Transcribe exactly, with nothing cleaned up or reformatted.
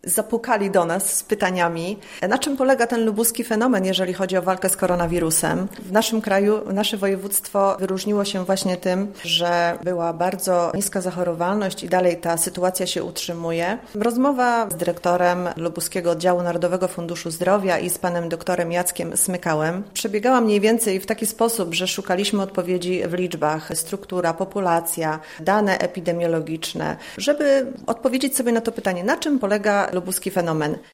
zapukali do nas z pytaniami, na czym polega ten lubuski fenomen, jeżeli chodzi o walkę z koronawirusem. W naszym kraju, nasze województwo wyróżniło się właśnie tym, że była bardzo niska zachorowalność i dalej ta sytuacja się utrzymuje. Rozmowa z dyrektorem Lubuskiego Oddziału Narodowego Funduszu Zdrowia i z panem doktorem Jackiem Smykałem przebiegała mniej więcej w taki sposób, że szukaliśmy odpowiedzi w liczbach, struktura, populacja, dane epidemiologiczne, żeby odpowiedzieć sobie na to pytanie, na czym polega lubuski fenomen.